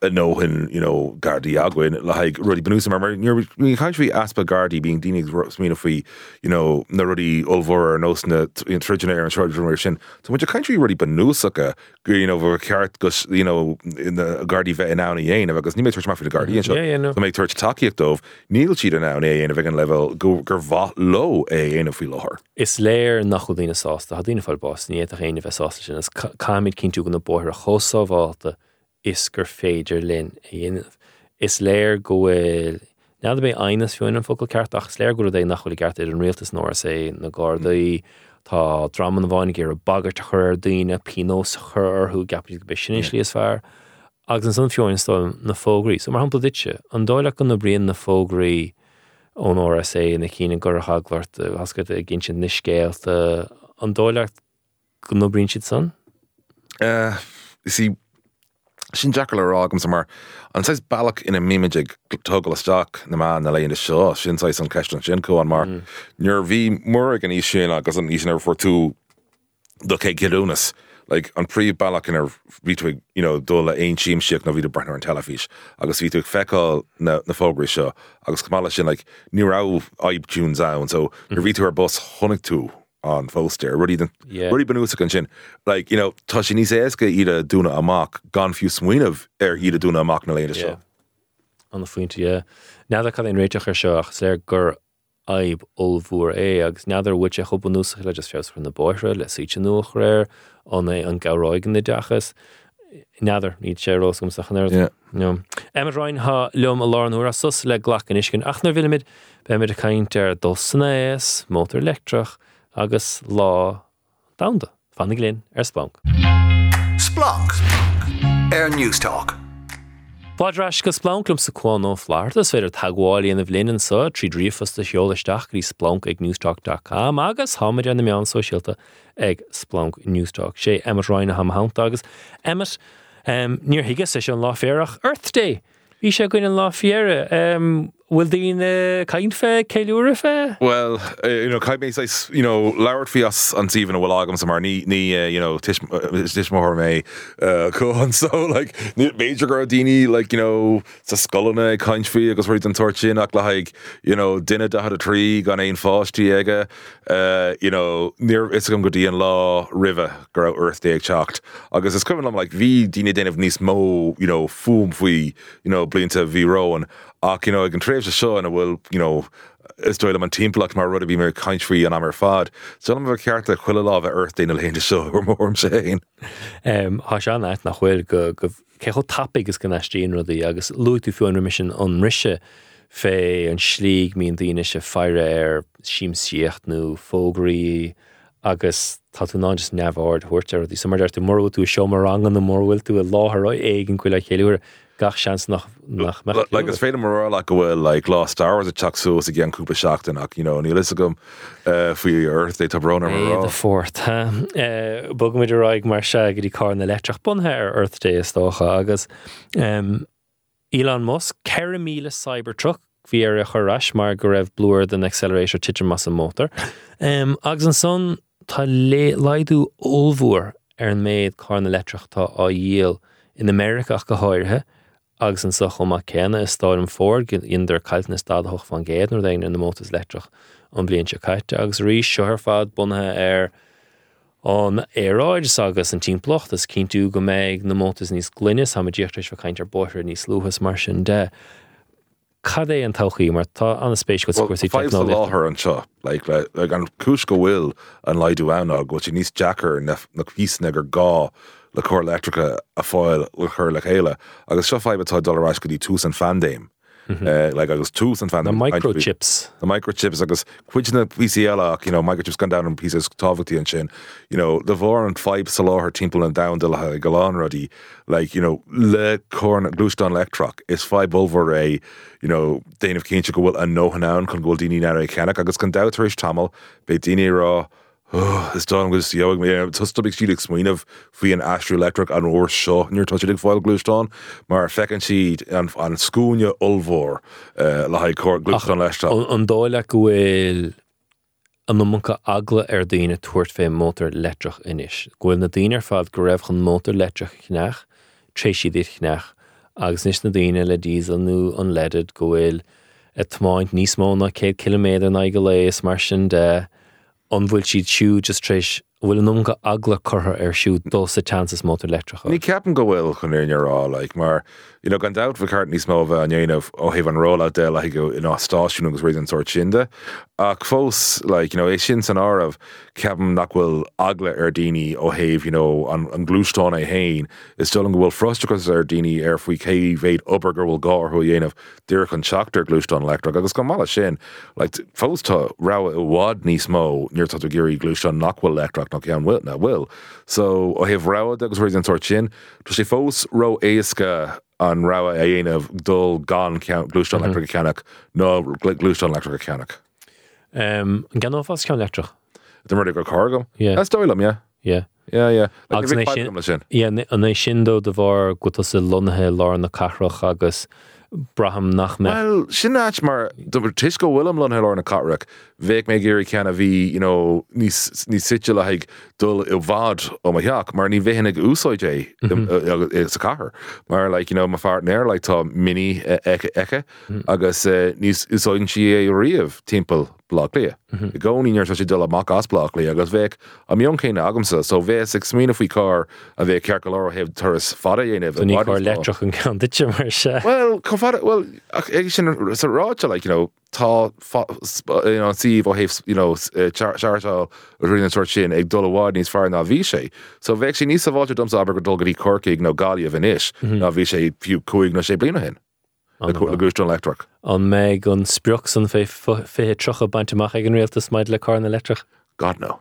no hin, you know, Gardaí agwin, like ruddy benúsa mar you're you can't be aspa Gardaí being dinig smína fui, you know, na ruddy ulvor or nosna in trigenaire and short generation. So when you can't be ruddy benúsa, you know, over cart gus, you know, in the Gardaí vet now ni ain because ni make church mafia the Guardian show. Yeah, yeah, no. So make church takiak dove, Neil cheat now ni ain a vegan level go gervat low a ain of feel lower. Is léir nach chu dtíine sásta, Tá dtíine fáil bás ní a chéine bheith sásta sin, is cáimid cinnú gan na bóthir a chosábháilta is gur féidir linn a dhéanamh. Is léir go bhfuil, nead bé ainas fiúin an focail ceart ach is léir go é nach bhfuil ceart ar an rialtas nóir sé na Gardaí, tá drama na bháinnig ar a bagart a chur daoine, pinós chur thu gapí go sin is líos fear, agus an san fiúin stáil na fógraí. So mar hampla ditse, an dóileach gan na bríon na fógraí ón R S A na cíine gur a haglart hasgad a gin sin niscéalta an dóileach go nó brín siad san? Uh, you see, sin jackal ragam samar an says balak in a mimijig toggle stock na man na lay in the show sin says on question sin ko on mar near v murgan is sin agus an is never for two the ke gidunas like on pre balak in a retwig you know dola ein chim shik no vida burner and telefish agus vitu fecal na na fogri show agus kamala sin like near out I tunes out so your vitu her bus honig two on Foster, ruddy than ruddy benúsa sin. Like, you know, Tashi ní éasca ida dúna amach gan fiú smuoineh ar ida dúna amach na léide seo. An na faointe, yeah. Neadar cad éon réiteach ar seo ach léir gur aib olbhúr é agus neadar bhuiite a chub benúsa le just feos chun na bóithre le síte nuach réir an é an gabhráigan na deachas. Neadar níd sé rós gom sa chanéir. Yeah. No. Emma Ryan ha leom a láran úr a sus le glach an iscin ach nar bhfuil be mid a caint ar dulsanna éas, mótar electrach agus lá damda fannig linn ar Splunk. Splunk. Air News Talk. Bádras go Splunklum sa cuán ó Florida féidir tagháilíon a bhlinn sa trí drífas de seolaisteach rí Splunk ag newstalk dot com agus háid an na meán sosialta ag Splunk Newstalk. Sé Emmet Ryan a ham haunt agus. Emmet, um, níor higas is an lá féarach Earth Day. Bhí sé goin an lá fiara. Um, Will dín uh, caint fe, ceiliúra fe? Well, uh, you know, Kai May says, you know, Lauert Fias and Stephen will agam some ni ni uh, you know, Tish Tish Moore May uh Cohen so like Major Gardini, like, you know, sa scullna caint fi agus right an torchin ach like, you know, dinner da had a tree gan ein fástí ega uh you know, near Isagam Godian law river grow Earth Day chocked. Agus is coming on like vi dina din of nis mo, you know, foom fui, you know, blinta vi rowan. Ach, you know, I can trade the show and I will, you know, is doyle man team plot mar ruddy be mer country and ammer fad. So I'm a character quilla love Earth Day in the show or more I'm saying. Um, Hashan at nach wel go go kecho topic is gan astin ruddy agus luit to fion remission on rische fe and schlieg mean the initial fire air shim siecht nu fogri agus tatu non just navard horter the summer there to more to show marang on the more will to a law her egin quilla kelur gach chance nach nach like, like it's fair more like a well like Lost Star Wars a chuck so again Cooper Shackton you know and Elisagum uh for your Earth they top runner the fourth huh uh bug with the right mar shaggy car in the electric bun hair Earth Day is stocha agus um Elon Musk Caramela Cybertruck via a charash mar gorev bluer than accelerator titcher massa motor um agus an son ta le laidu olvur er an made car in electric ta a yiel in America ach go háirthe agus an soch oma cena is stáim fór in der cailtna stadhoch van géad nor dain in na mótas letrach an blion se caite agus rí seoir fad bunthe ar an éráid agus an tímplocht is cínú go méid na mótas níos glunnis ha díochtris fa caint ar bóithir níos lúchas mar sin de cad é an tauchaí mar tá an spéis go cuasí technology láthir an seo like like an cúis go bhfuil an laidú anna go tí níos jackar na na písna gur gá le cór electrica a fáil le chur le chéile agus seo fáib atá dollar go dtí tús an fandéim uh, like agus tús an fandéim the microchips the microchips agus cuid na P C L ach you know microchips gone down in pieces tábhachtí an sin you know the bhór an five sa láthir timpeall an down de le galán rudí like you know le cór glústán electroc is five over a you know déanamh cínte go bhfuil an nóhanán chun ghfuil daoine nar é ceannach agus gan dabhtaréis tamil be daoine rá oh, it's done with the me just to be sheet smuoineh fao an Astro Electric an óir seo níor tá dig fáil glústán mar fecinn siad an an scúne olmhór uh, le haid cór glústán leistá an dóile go bhfuil an nómancha agla ar daoine tuairt fé mótar letrach inis. Gohfuil na daoine ar fad go raibh chun mótar letrach chnach, tréis siad iad chnach agus níos na daoine le diesel nó unleaded go bhfuil a tmáint níos mó na cé kilométer na go léis mar sin de an bhfuil siad siú just tréis bhfuil an umga agla chutha ar siú dul sa chances mótar electricha. Ní ceapan go bhfuil chun ar rá, like, mar, you know, gan doubt bhcart níos mó bheith an dhéanamh ó heh an róla de le go in ástáisiún agus réad an sort sinnde. Ach fós, like, you know, é sin san áramh ceapan nach bhfuil agla ar daoine ó heh, you know, an, an glúisteán é hain, is still an go bhfuil frustrachas ar daoine ar faoi cé bhéad obair gur bhfuil gáir thu dhéanamh dúach an seachtar glúisteán electric, agus go mala sin, like, fós tá rá i bhád níos mó níor tá géirí glúisteán nach bhfuil electric nach cean bhfuil na bhfuil. So ó heh ráid agus réad an sort sin, tá sé fós ró éasca an rá a dhéanamh dul gan glúisteán electric a ceannach nó glúisteán electric a ceannach. Um, gan ófás ceann electric? The murder go cargo? Yeah. That's doilem, yeah. Yeah. Yeah, yeah. Like, Agus a big na pipe sin- come sin. Yeah, an é sin dó de bhar go sa lonathe lá na carrach agus braham nach me. Well, sin áit mar tuis go bhfuilm lon heile na carach, bhéic mé géirí ceanna bhí, you know, ní site le haig dul i bhád ó ma heach, mar ní bhéhannig úsáid é sa cahar. Mar, like, you know, ma fart néir, like, tá mini eke eke, agus níos úsáidn si é riamh timppel blog lia. I gcóí níor sé dul amach as blog lia, agus bhéic a mion céine agamsa, so bhéis ag smína faoi car a bhéh cear go leir heh turas fada dhéanamh. So ní chuir electric an ceann ditse mar se. Well, come fada, well, ag sin sa ráte, like, you know, tá, you know, síomh ó heh, you know, seartáil rinne sort sin ag dul bhád níos fear ná bhí sé. So bhéic sé níos sa bháilte domsa aber go dul go dtí corcaigh nó gáliamh in isis, ná bhí sé fiú cuaig na sé blina hin. Le glúisteán electric. An méid an sprioch san fé fé trocha baintach ag an réaltas maid le car an electric. God no.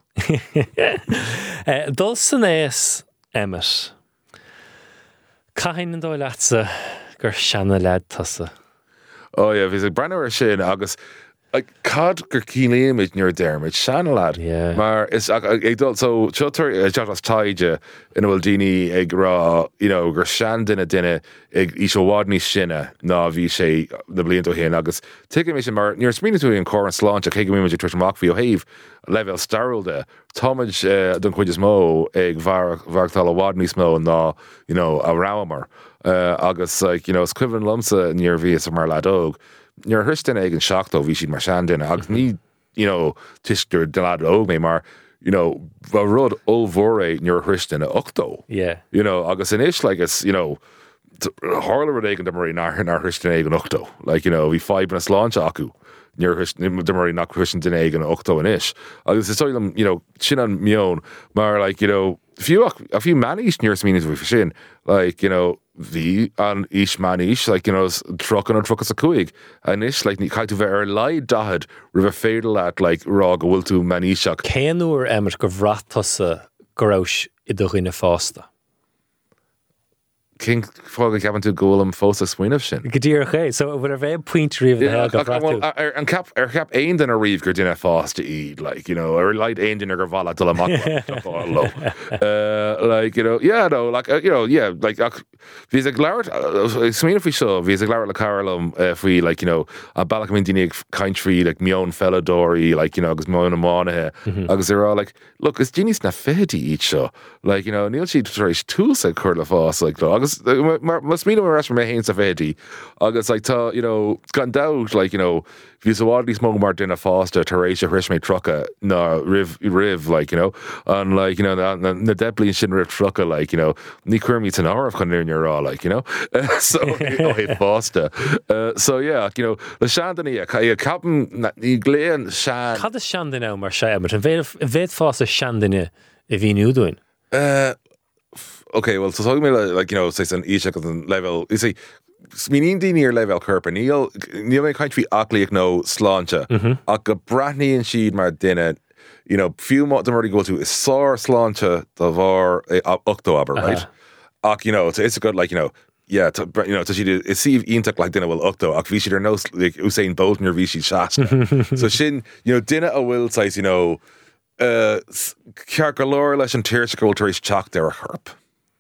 Dul san éas Emmet. Caithín an dóil leatsa gur seanna lead tasa. Oh yeah, bhís ag brenn ar sin agus like, cad gur cíléimiid níor dermid, seanna lad. Yeah. Mar is ag ag dul, so tuatar teach as taide in bhfuil daoine ag rá, you know, gur sean duine duine ag is ó bhád níos sinne ná bhí sé na blianta ó héin agus tuigim mé sin mar níor smína tú an cór an sláinte ag chuigim imiid tuair amach bhí ó heh level starúilde. Táid don chuid is mó ag bharachtal a bhád níos mó ná, you know, a rámar. Uh, agus, like, you know, is cuimhin lumsa níor bhí sa mar ladóg. Níor thuistin ag an seachtó bhí siad mar sean duine agus ní, you know, tuisgur de ladóg mé mar, you know, bha rud olmhór é níor thuistin a ochtó. Yeah. You know, agus in ish, like, it's, you know, hála rud éigen de marí nar thuistin ag an ochtó. Like, you know, bhí five na sláinte acu. Níor de marí nach thuistin duine ag an ochtó in ish. Agus is soilm, you know, sin an mion, mar, like, you know, a few a few manis níor smínis bhí sin, like, you know, bhí an ish manis, like, you know, truckan an truckas a cuaig. And ish, like, ní caiitú bheith ar leid dahad ri bheith féidir leat, like, rá go bhfuil tú maníseach. Céanúair Emmet go bhreath tasa go raibh i do chuoine fásta. King fága ceapan tú ggólam fós a smuoineh sin. Go dtíar ché, so bhfuil ar bheith puint riomh Yeah, go like, well, bhreathú. ar an cap ar cap aon den a riomh gur duine fásta iad, like, you know, ar leid aon den ar gur bhla dul amach. Uh, like, you know, yeah, no, like, uh, you know, yeah, like, bhís ag leabhart, smíanamh faoi seo, bhís ag leabhart le carlam faoi, like, you know, a bailach minn daoine ag caint faoi, like, mion felladóirí, like, you know, agus mion amánathe, agus they're all like, look, is daoine sna fétí iad seo, like, you know, níl siad éis túsa chuir le fás, like, agus mas mí mar mé héin sa fétí, agus, like, tá, you know, gan doubt, like, you know, bhís a bhád níos mó mar duine fásta tar éis a chris mé trucha ná rih rih, like, you know, and, like, you know, na, na, na deblíonn sin rih trucha, like, you know, ní cuirmí an ámh chun nuir rá, like, you know, so ó hé fásta. Uh, so yeah, you know, le sean daní a capan ní gléan sean. Cad is sean duine mar se Emmet, an bhéad fásta sean duine i bhí nuúdúin. Uh, okay, well, so talking about, like, you know, say an each an level, you see, smínín daoine ar level curpa, níl níl mé caint fhí aclaíoch nó sláinte, ach go braithníonn siad mar duine, you know, fiú má do marí go tú is sár sláinte do bhar ochtó aber, right? Ach, you know, it's, it's a good, like, you know, yeah, to, you know, to she did, it's see ionach like dinner will octo, ach vi she there no like Usain Bolt or vi she shasta. So shin, you know, dinner a will size, you know, uh, Cargalore leis an teirsical to reach chalk there a herp.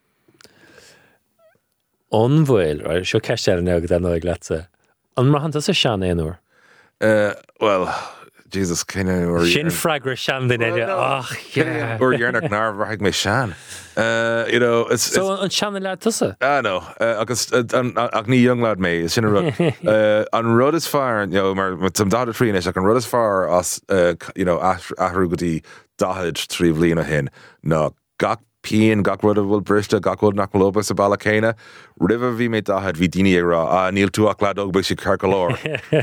Onfuil, right? Seo ceiste ar an agad an oig letse. An mar hananta sa sean éanúir? Uh, well, Jesus, kinda or Sin fragra sean in it. Ach, yeah. or Yernak Nar Rag me Shan. Uh, you know, it's So an sean le tusa. I know. Uh, agus uh, an ag ní young lad me sin a rud. Uh, an rud is far, you know, mar with some data tree ish, like an rud is far as uh, you know, ahrugati dahid trí bhlína hin. No, gach Pian gach rud bhfuil brista gach rud nach bhfuil obair sa ballachéine. River bhí mé dahad bhí daine ag rá a níl tú ach lad ógbeh sé carcolór.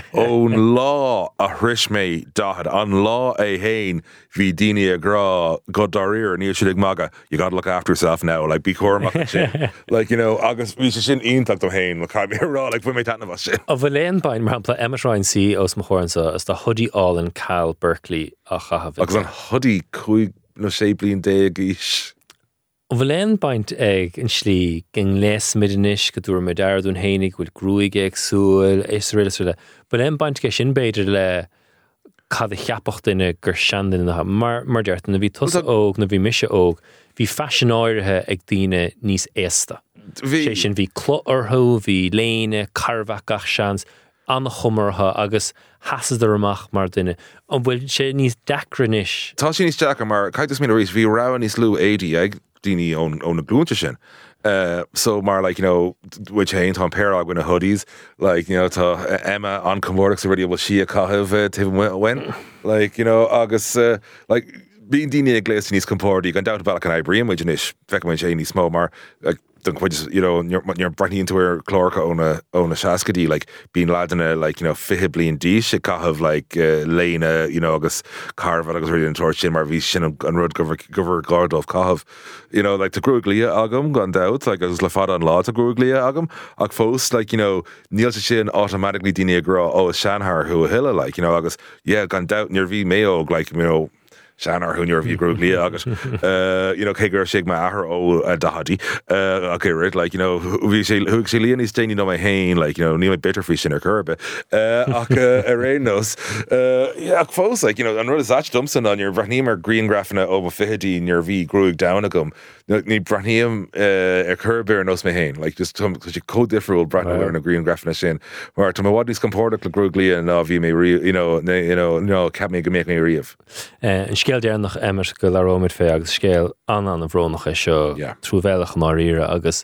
Ón lá a hris mé dahad an lá é hain bhí daine ag rá go daríir níl siad ag maga. You gotta look after yourself now, like be cormach sin. Like, you know, agus bhí sé sin iontacht ó hain le caiim rá, like bhfuil mé tanna bh sin. A bhfuil bain mar hapla Emma Ryan sí os mo chóransa as the hoodie all in Cal Berkeley a chahabh. Agus an hoodie chuig no sé blion déag is. Bhfuil baint ag an slí gin les midinis go dúr me dardún hénig bhfuil grúig ag súil is riile is riile. Bhfuil baint ge sin beidir le cad a cheapacht duine gur seandan na mar mar deart na bhí tusa óg na bhí mise óg bhí fashion áirithe ag daine níos éasta. sé sin bhí clóarthú, bhí léine, carmhacach seans, an chumartha agus hasas ar amach mar duine. An bhfuil sé níos decranis. Tá sé níos deaca mar caiitas mí rís bhí rá níos lú éidí ag daoine ón ón na glúnta sin. Uh, so mar like, you know, which hain Tom Perag when a hoodies, like, you know, to Emma on Comorix already will she a cahiv uh, to when, like, you know, August, uh, like, being Dini Iglesias níos compórdaí gan doubt about an Ibriam, which is fecha when she níos smó mar, like, don't quite just, you know, you're you're bringing into her chlorca on a on a shaskadi, like being lad in a like, you know, fihibly and dish a cahiv like uh, Lena, you know, August Carver, August really into her shin mar vi shin and rud gover gover Gordov cahiv, you know, like to gruglia agam gone doubt, like as lafada and law to gruglia agam, ag fos, like, you know, Neil shin automatically dini agra oh Shanhar who a hilla, like, you know, August yeah gone doubt near v mayo, like, you know. Shannar who near view group agus uh you know Kegur Sigma Ahar o Dahadi uh okay right like you know we say who actually Leonie Staining no my hain like you know Neil Bitterfish in her curb uh Arenos uh yeah close like you know and Rose Zach Dumpson on your Brahnim green graphina over Fihidi near V Grug down a gum ni Brahim uh a curb bear nos my hain like just some because you code different Brahim and a green graphina shin or to my what is comported to Gruglia and of you may you know you know no cap me make me reeve Scéal déarnach Emmer go le róid fé agus scéal an an a bhrónach é seo trúbhealach mar ire agus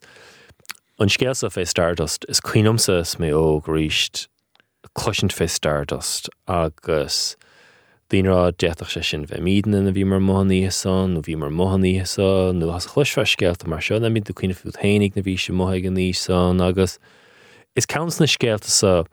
an scéal sa fé Stardust is cuinomsa is mé óg ríist cloisint fé Stardust agus dínrá deach sé sin bheith mídan na bhí mar mohaní san, nó bhí mar mohaní san, nó has chluis fe scéalta mar seo na míad do cuine fiúd hénig na bhí sé mohaig an níos san agus is count na scéalta sa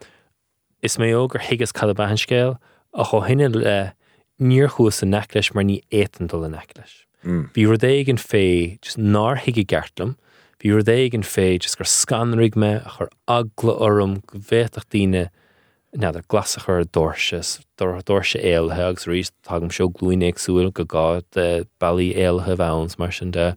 is mé óg gur higas cad a bahan scéal a cho hinine le níor chuas a necleis mar ní étandal a necleis. Bhí rud éig an fé just nár hiige gartlam, bhí rud éig an fé just gur scanrig me a chur agla orm go bhéach daoine neidir glasach ar dorses, dorse éalthe agus rís tágam seo glúine agsúil go gád de bailí éalthe bhans mar sin de.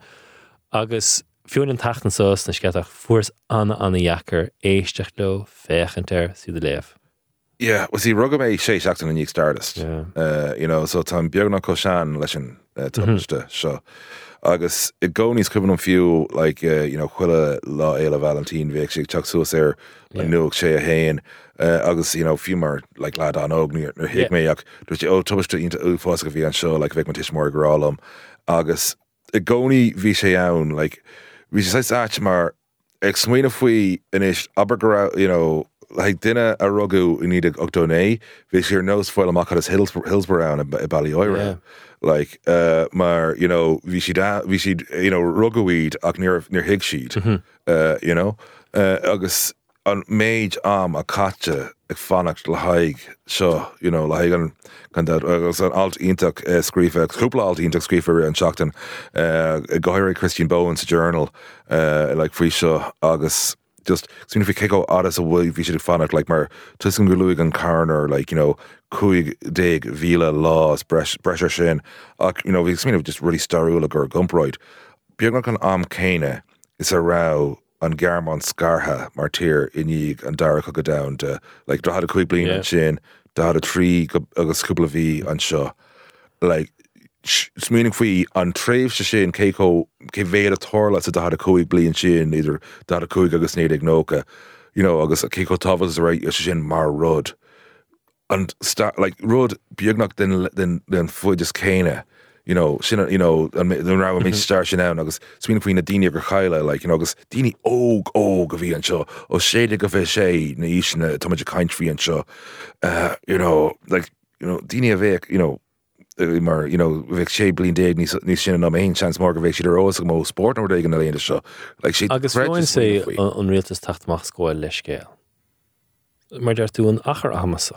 Agus fiúin an tachtan sós na sceatach fuairs anna anna dhechar éisteach le féchantar siad a léamh. Yeah, was he rugga me sé seachtain an níag Stardust. Yeah. Uh, you know, so tá beagna cosán leis an uh, tuiste seo. Agus i gcóníos cuiban an fiú, like, uh, you know, chuile lá éile Valentine bhéh sé teach suas ar le nuach sé a héin. Uh, agus, you know, fiú mar, like, lad an óg níor hiic mé ach, dúirt sé, ó, tubaiste ínta uafás go bhí an seo, like, bheith man tiis mór gorálam. Agus i gcóní bhí sé ann, like, bhí sé sais áit mar ag smaoine faoi inis aber gorá, you know, like dinner a rugu in need a octone, which your nose foil amach Hillsborough Hillsborough and a Ballyoira. Yeah. Like uh mar, you know, we should we should you know, ruguweed ach near near Higsheed. Mm-hmm. Uh, you know. Uh agus an mage am a catcha ag fannacht le haig seo, you know, le haig an kan that agus an alt intach uh, scrífa, cúpla alt intach scrífa an seachtain uh Gohiri Christian Bowen's journal uh like free seo agus just soon if we kick out odd as a way we should find out like mar tusing Louis and Carner like you know Cuig dig Vila laws pressure shin uh, you know we mean just really starula or gumproid Bjorn am Kane is a row on Garmon Scarha Martyr Inig and Dara go down to like da had a quick bleed and shin da had a tree agus couple of V on shaw like meaning fui an tréimh se sin Keiko ke véad a thorla sa da a coig blian sin either da a coig agus néad ag nóca you know agus Keiko Tavas right se sin mar rud and start like rud beagnach den den den foot just céine. You know, sinna, you know, and then now we start sin now, agus swing between a dini or chaila, like, you know, agus dini og og of and show, or shade of a shay, na ishna, to much a kind free and show, uh, you know, like, you know, dini avek, you know, uh, mar, you know, vek shay blin dag, ni ni sin na main chance more vek she'd rose mo sport or day in the show, like she. Agus froin say on realtas tacht mach scoil leiscéil. Mar der tú an achar amasa.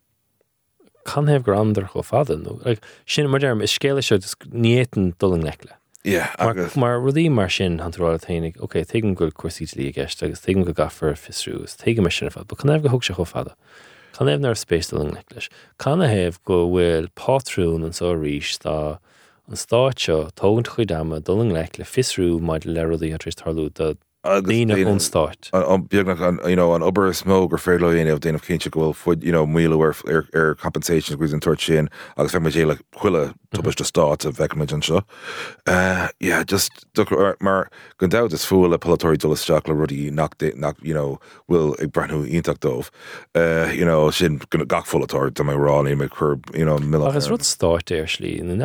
Can have grander go father no like sin mar derm is scale show nieten dulling nekle yeah mar mar rudi mar sin han rola tainig okay tegen good course gest agus tegen go gaffer fisrus tegen machine fa but can have go hook go father can have nar space dulling nekle can have go well patroon and so reach sta an start show togent chudama dulling nekle fisru might lerody at least harlu the Nína on start. On beagnach on you know on upper smoke or fair low any of Dana Kinchik will foot you know meal or air air compensation was in torch in agus fe me like quilla tubish the start of vecmage and show. Uh yeah just look mar gone out this fool a pilatory dulles chocolate ruddy knocked it knock you know will a brand new intact dove. Uh you know sin gonna gach full of tor to my raw name a curb you know mill. Agus rud start actually in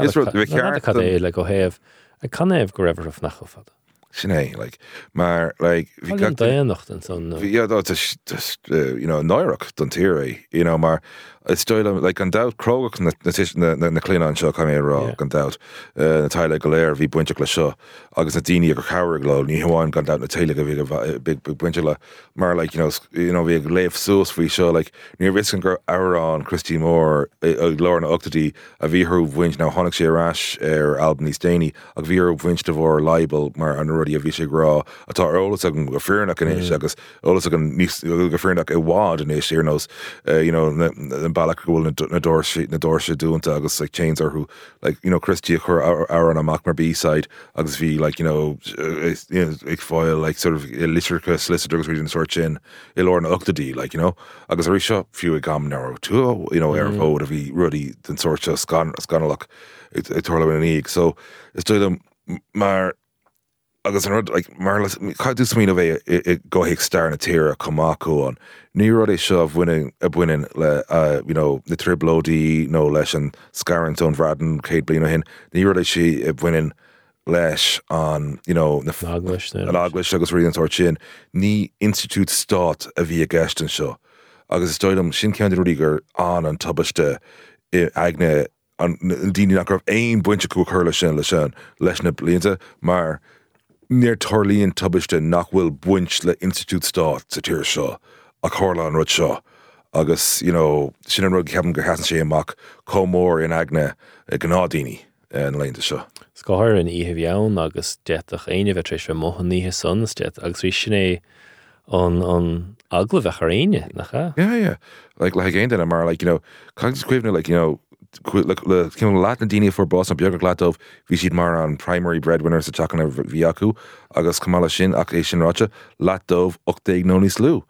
the like go have I can have go ever of nachofad. Sinné, like, maar, like, vi got the nacht and so no. Yeah, that's just uh, you know, Neurach done theory, you know, maar it's still like an doubt Krogach na na na na clean on show come here raw gone out. Uh Tyler Galer vi bunch of show. Agus na dini or Cower glow ni one gone out na Taylor vi big big bunch of maar like you know you know vi leif sauce vi show like near risk and Aaron Christy Moore Lauren Octady a vi her winch now Honix Rash er Albany Staney a vi her winch of or libel maar an already a vi gra I thought all of a sudden fear na can agus all of a sudden ni fear na a wad and is you knows you know Balak will na door sheet na door sheet doing agus like chains or who like you know Christy or Aaron on Macmar B side agus vi like you know uh, you know like foil like sort of literature solicitors reading search in Ilorna Octady like you know agus a shop few gam narrow too you know air vote of vi ruddy than search us gone it's gonna look it it torla an egg so it's to them maar agus an like marlas ca do smín of a go hick star na tira Kamako on ní rud é seo winning a winning le uh you know the triblodi no leis an scaran ton vraden Kate blino hin ní rud é si a winning leis on you know the Aglish an Aglish agus reading tor chin ní institute start a vi a guest and show agus stoidum sin county rudiger on an tubaste agne an dini nach of ein bunch of curler sin le sin leis na blinta mar near Torlíon tubaiste nach bhfuil buint le institute start sa tíir seo a chorla an rud seo agus you know sin an rud ceapan go hasan sé amach comór in agne gnádaoine an leonnta seo. Scoir an ihe bheann agus deach aine bheith trééis mo an níthe son stead agus rí sin é an an agla bheith ar aine nach cha? Yeah, yeah. Like like again then mar like you know cognitive cuivne like you know like le came Latin dini for boss and Björk Glatov vi she'd mar on primary breadwinners to talking of Viaku agus Kamala Shin Akation Rocha Latov Octag Noni Slew.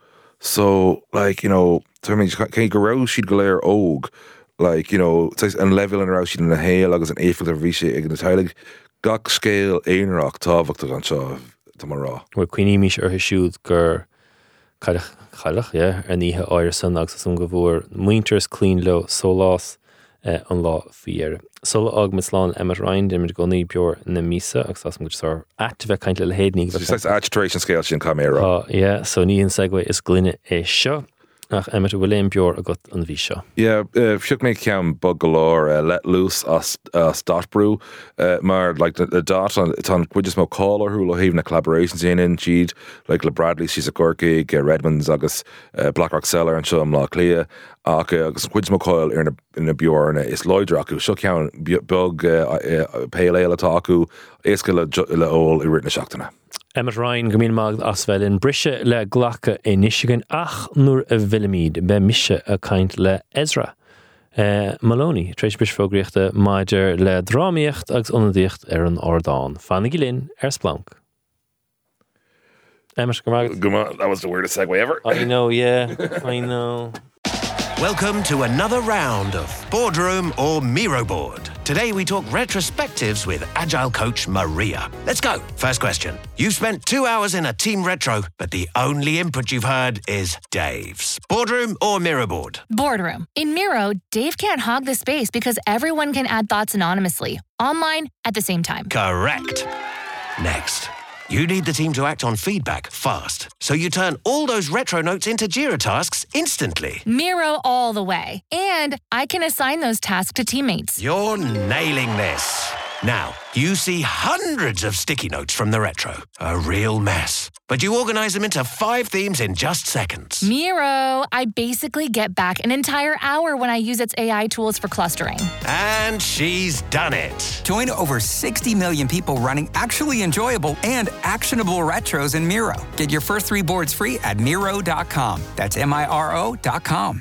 So like you know to me can go she'd glare og like you know it's an level and around she'd in a hail agus an eiffel of Visha in the tailig gak scale ein rock tavok to ansha tomorrow. Well Queenie Mish or his shoes gur Kalach Kalach yeah and he oir son agus some gavor winters clean low so loss Uh, an lá fiar. Sul ag mislán Emma Ryan dimid gonaí beor na mísa agus as much sar atve kind le hédnig. It's like agitation scale sin camera. Oh yeah, so ní an segue is glynne é seo ach Emma William beor a got an bhí seo. Yeah, uh, siúk mé ceam bug galore uh, let loose as uh, start brew uh, mar like the, the dot on it's on cuidir mó caller who lo haven na collaborations in in she'd like Le Bradley she's a Gorky uh, Redmonds agus uh, Blackrock Cellar and show am lá clia ach agus cuidir mó coil in a in a bjorn is loidrach who shook cean bug uh, uh, pale ale atáku éasca le le ól I written seachtainna. Emma Ryan gomín mag as bheith in brise le ghlacha é Michigan ach nuair a bhilimiid be mise a caint le Ezra. Uh, Maloney, treis bis fógriachta maidir le drámaíocht agus onadíocht ar an ordáin. Fannig linn ar splank. Emma, go mag. That was the weirdest segue ever. I know, yeah, I know. Welcome to another round of Boardroom or Miro Board. Today we talk retrospectives with Agile coach Maria. Let's go. First question. You've spent two hours in a team retro, but the only input you've heard is Dave's. Boardroom or Miro Board? Boardroom. In Miro, Dave can't hog the space because everyone can add thoughts anonymously, online, at the same time. Correct. Next. You need the team to act on feedback fast, so you turn all those retro notes into Jira tasks instantly. Miro all the way. And I can assign those tasks to teammates. You're nailing this. Now, you see hundreds of sticky notes from the retro. A real mess. But you organize them into five themes in just seconds. Miro, I basically get back an entire hour when I use its A I tools for clustering. And she's done it. Join over sixty million people running actually enjoyable and actionable retros in Miro. Get your first three boards free at Miro dot com. That's M I R O dot com.